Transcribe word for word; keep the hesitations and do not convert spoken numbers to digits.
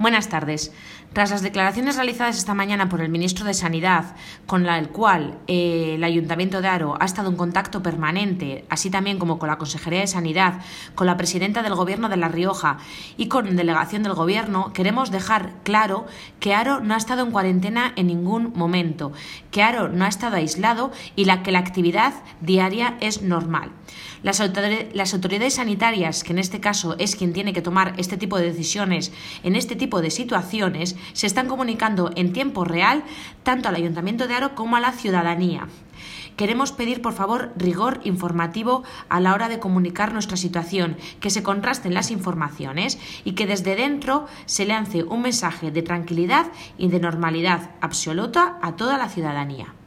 Buenas tardes. Tras las declaraciones realizadas esta mañana por el ministro de Sanidad, con la, el cual eh, el Ayuntamiento de Haro ha estado en contacto permanente, así también como con la Consejería de Sanidad, con la presidenta del Gobierno de La Rioja y con delegación del Gobierno, queremos dejar claro que Haro no ha estado en cuarentena en ningún momento, que Haro no ha estado aislado y la, que la actividad diaria es normal. Las, autoridades, las autoridades sanitarias, que en este caso es quien tiene que tomar este tipo de decisiones en este tipo de situaciones, se están comunicando en tiempo real tanto al Ayuntamiento de Haro como a la ciudadanía. Queremos pedir, por favor, rigor informativo a la hora de comunicar nuestra situación, que se contrasten las informaciones y que desde dentro se lance un mensaje de tranquilidad y de normalidad absoluta a toda la ciudadanía.